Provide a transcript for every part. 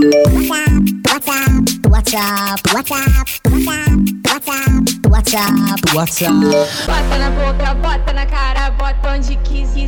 Bota na boca, bota na cara, bota onde quiser.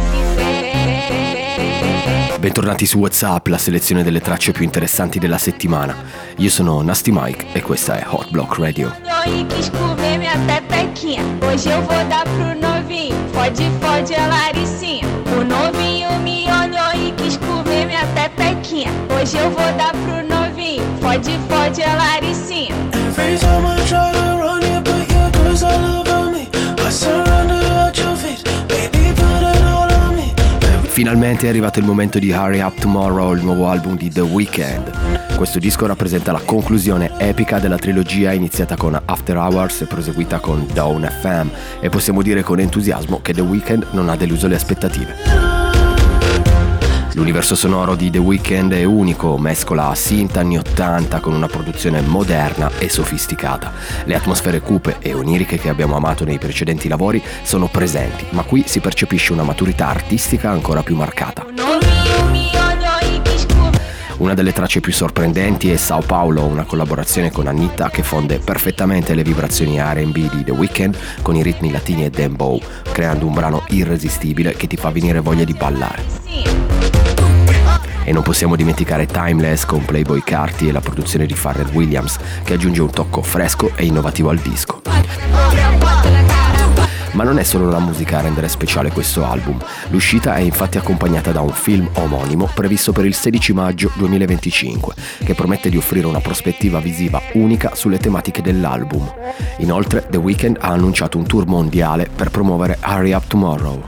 Bentornati su WhatsApp, la selezione delle tracce più interessanti della settimana. Io sono Nasty Mike e questa è Hot Block Radio. Quis comer minha pepequinha. Hoje eu vou dar pro novinho. Fode a Laricinha. O novinho me olhou e quis comer minha pepequinha. Hoje eu vou dar pro novinho. Fode a Laricinha. Every time I try to run you, put your clothes all over me. I surrender at your feet. Baby, put it all on me. Finalmente è arrivato il momento di Hurry Up Tomorrow, il nuovo album di The Weeknd. Questo disco rappresenta la conclusione epica della trilogia iniziata con After Hours e proseguita con Dawn FM, e possiamo dire con entusiasmo che The Weeknd non ha deluso le aspettative. L'universo sonoro di The Weeknd è unico, mescola synth anni 80 con una produzione moderna e sofisticata. Le atmosfere cupe e oniriche che abbiamo amato nei precedenti lavori sono presenti, ma qui si percepisce una maturità artistica ancora più marcata. Una delle tracce più sorprendenti è Sao Paulo, una collaborazione con Anitta che fonde perfettamente le vibrazioni R&B di The Weeknd con i ritmi latini e dembow, creando un brano irresistibile che ti fa venire voglia di ballare. E non possiamo dimenticare Timeless con Playboi Carti e la produzione di Pharrell Williams, che aggiunge un tocco fresco e innovativo al disco. Ma non è solo la musica a rendere speciale questo album. L'uscita è infatti accompagnata da un film omonimo previsto per il 16 maggio 2025, che promette di offrire una prospettiva visiva unica sulle tematiche dell'album. Inoltre, The Weeknd ha annunciato un tour mondiale per promuovere Hurry Up Tomorrow.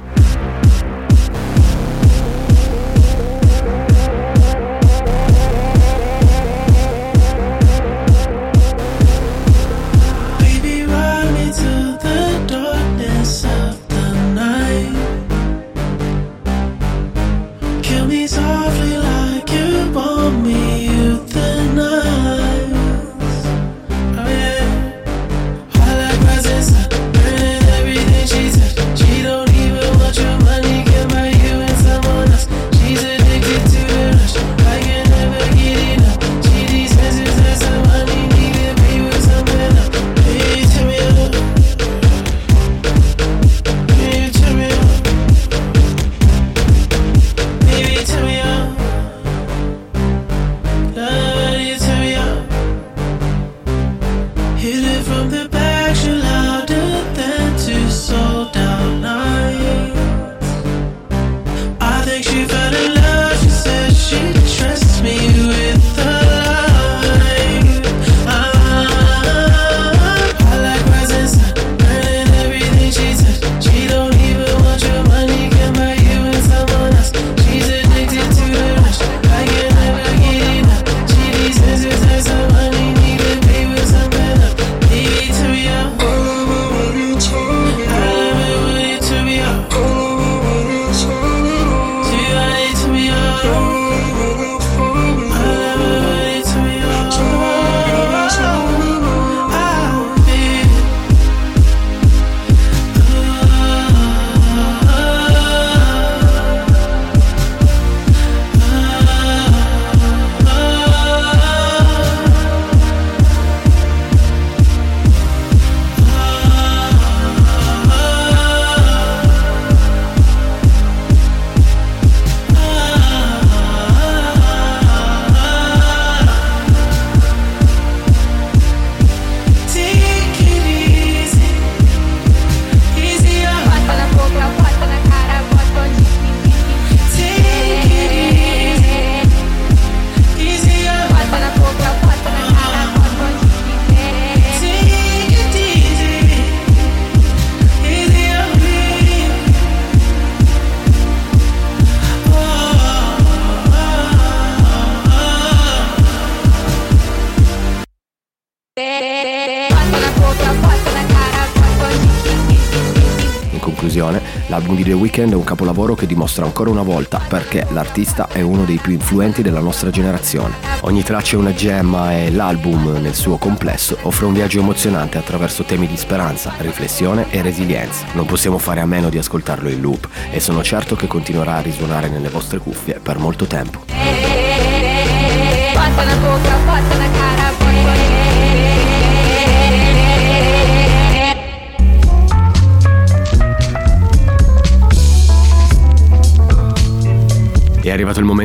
L'album di The Weeknd è un capolavoro che dimostra ancora una volta perché l'artista è uno dei più influenti della nostra generazione. Ogni traccia è una gemma e l'album, nel suo complesso, offre un viaggio emozionante attraverso temi di speranza, riflessione e resilienza. Non possiamo fare a meno di ascoltarlo in loop e sono certo che continuerà a risuonare nelle vostre cuffie per molto tempo.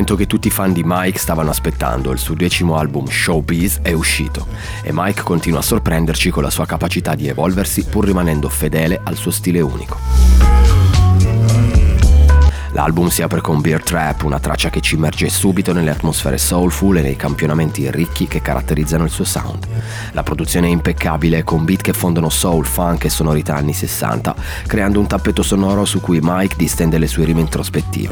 momento che tutti i fan di Mike stavano aspettando. Il suo 10° album Showbiz è uscito e Mike continua a sorprenderci con la sua capacità di evolversi pur rimanendo fedele al suo stile unico. L'album si apre con Beer Trap, una traccia che ci immerge subito nelle atmosfere soulful e nei campionamenti ricchi che caratterizzano il suo sound. La produzione è impeccabile, con beat che fondono soul, funk e sonorità anni 60, creando un tappeto sonoro su cui Mike distende le sue rime introspettive.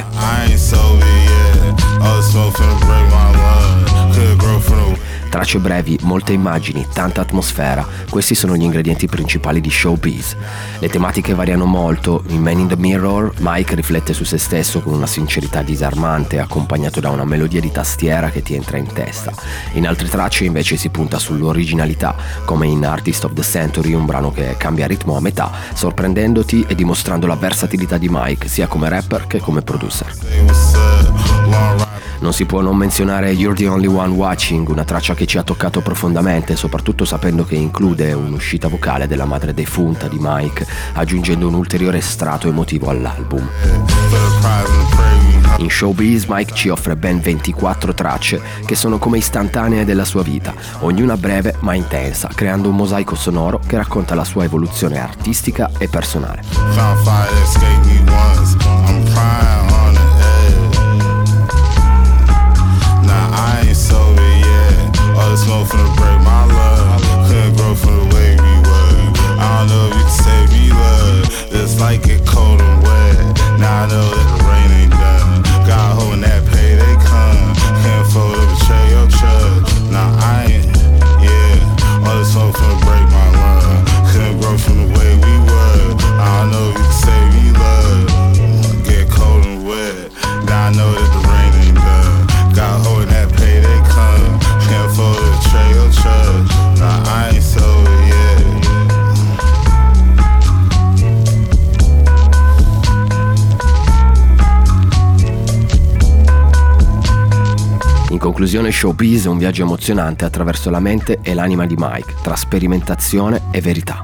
Tracce brevi, molte immagini, tanta atmosfera, questi sono gli ingredienti principali di Showbiz. Le tematiche variano molto. In Man in the Mirror, Mike riflette su se stesso con una sincerità disarmante, accompagnato da una melodia di tastiera che ti entra in testa. In altre tracce invece si punta sull'originalità, come in Artist of the Century, un brano che cambia ritmo a metà, sorprendendoti e dimostrando la versatilità di Mike, sia come rapper che come producer. Non si può non menzionare You're the Only One Watching, una traccia che ci ha toccato profondamente, soprattutto sapendo che include un'uscita vocale della madre defunta di Mike, aggiungendo un ulteriore strato emotivo all'album. In Showbiz Mike ci offre ben 24 tracce che sono come istantanee della sua vita, ognuna breve ma intensa, creando un mosaico sonoro che racconta la sua evoluzione artistica e personale. Smoke from the break, my love couldn't grow from the way we were. I don't know if you can save me love. It's like it cold and wet. Now I know that the rain ain't done. God holding that payday come. Can't afford to betray your trust. Now I ain't, yeah. All the smoke from the break, my love couldn't grow from the way we were. I don't know if you can save me love. Get cold and wet. Now I know that the rain ain't done. God holding that payday come. Can't afford to betray your trust. Nah, I ain't sober yet. In conclusione, Showbiz è un viaggio emozionante attraverso la mente e l'anima di Mike, tra sperimentazione e verità.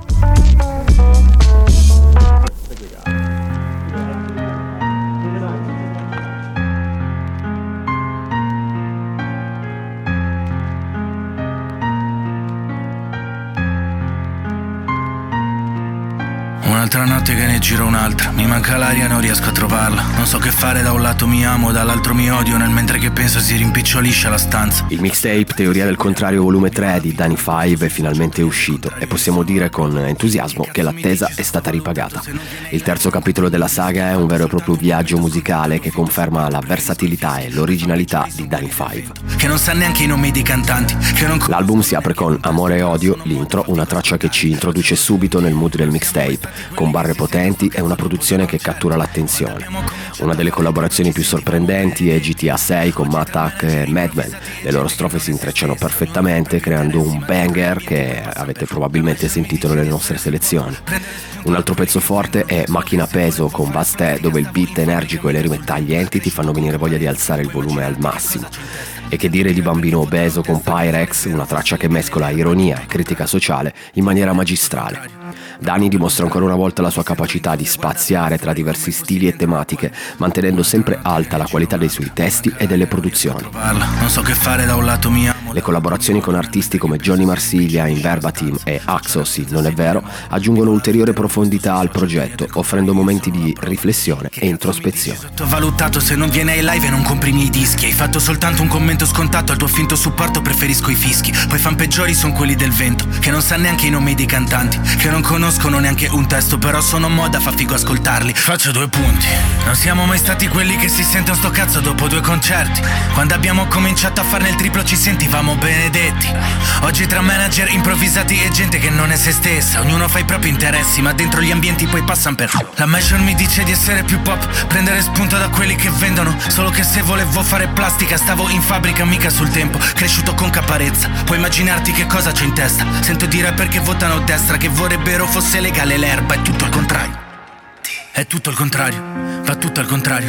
Un'altra notte che ne giro un'altra, mi manca l'aria, non riesco a trovarla. Non so che fare, da un lato mi amo, dall'altro mi odio, nel mentre che penso si rimpicciolisce la stanza. Il mixtape Teoria del Contrario volume 3 di Danny Five è finalmente uscito e possiamo dire con entusiasmo che l'attesa è stata ripagata. Il terzo capitolo della saga è un vero e proprio viaggio musicale che conferma la versatilità e l'originalità di Danny Five. Che non sa neanche i nomi dei cantanti, che non... L'album si apre con Amore e Odio, l'intro, una traccia che ci introduce subito nel mood del mixtape, con barre potenti e una produzione che cattura l'attenzione. Una delle collaborazioni più sorprendenti è GTA 6 con Matak e Madman. Le loro strofe si intrecciano perfettamente, creando un banger che avete probabilmente sentito nelle nostre selezioni. Un altro pezzo forte è Macchina Peso con Basté, dove il beat energico e le rime taglienti ti fanno venire voglia di alzare il volume al massimo. E che dire di Bambino Obeso con Pyrex, una traccia che mescola ironia e critica sociale in maniera magistrale. Dani dimostra ancora una volta la sua capacità di spaziare tra diversi stili e tematiche, mantenendo sempre alta la qualità dei suoi testi e delle produzioni. Non so che fare, da un lato mi amo. Le collaborazioni con artisti come Johnny Marsiglia in Verbatim e Axos in Non è vero aggiungono ulteriore profondità al progetto, offrendo momenti di riflessione e introspezione. Sottovalutato, se non viene ai live e non compri i miei dischi. Hai fatto soltanto un commento scontato, al tuo finto supporto preferisco i fischi. Poi fan peggiori son quelli del vento, che non sa neanche i nomi dei cantanti, che non conoscono neanche un testo, però sono moda, fa figo ascoltarli. Faccio 2 punti. Non siamo mai stati quelli che si sentono sto cazzo dopo 2 concerti. Quando abbiamo cominciato a farne il triplo ci sentivamo benedetti. Oggi tra manager improvvisati e gente che non è se stessa, ognuno fa i propri interessi, ma dentro gli ambienti poi passano per... La Major mi dice di essere più pop, prendere spunto da quelli che vendono. Solo che se volevo fare plastica stavo in fabbrica, mica sul tempo, cresciuto con caparezza. Puoi immaginarti che cosa c'ho in testa. Sento di rapper che votano destra, che vorrebbero fosse legale l'erba. È tutto il contrario. È tutto il contrario. Va tutto al contrario.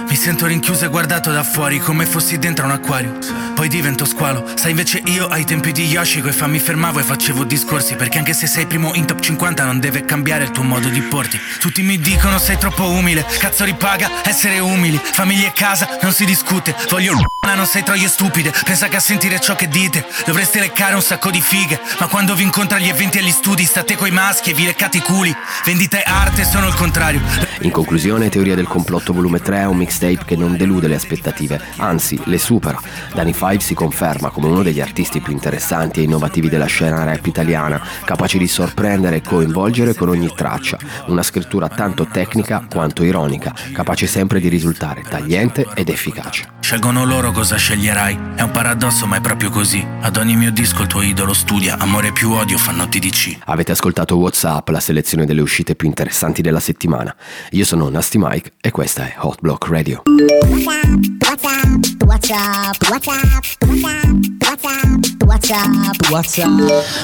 Mi sento rinchiuso e guardato da fuori come fossi dentro un acquario. Poi divento squalo. Sai invece io ai tempi di Yoshiko mi fermavo e facevo discorsi, perché anche se sei primo in top 50 non deve cambiare il tuo modo di porti. Tutti mi dicono sei troppo umile, cazzo ripaga essere umili. Famiglia e casa non si discute, voglio non sei troie stupide. Pensa che a sentire ciò che dite dovreste leccare un sacco di fighe, ma quando vi incontra agli eventi e agli studi state coi maschi e vi leccate i culi. Vendita e arte sono il contrario. In conclusione, Teoria del complotto volume 3 è un mixtape che non delude le aspettative, anzi le supera. Danny Five si conferma come uno degli artisti più interessanti e innovativi della scena rap italiana, capace di sorprendere e coinvolgere con ogni traccia. Una scrittura tanto tecnica quanto ironica, capace sempre di risultare tagliente ed efficace. Scelgono loro cosa sceglierai. È un paradosso ma è proprio così. Ad ogni mio disco il tuo idolo studia. Amore più odio fanno TDC. Avete ascoltato WhatsApp, la selezione delle uscite più interessanti della settimana. Io sono Nasty Mike e questa è Hot Block Radio. What's up?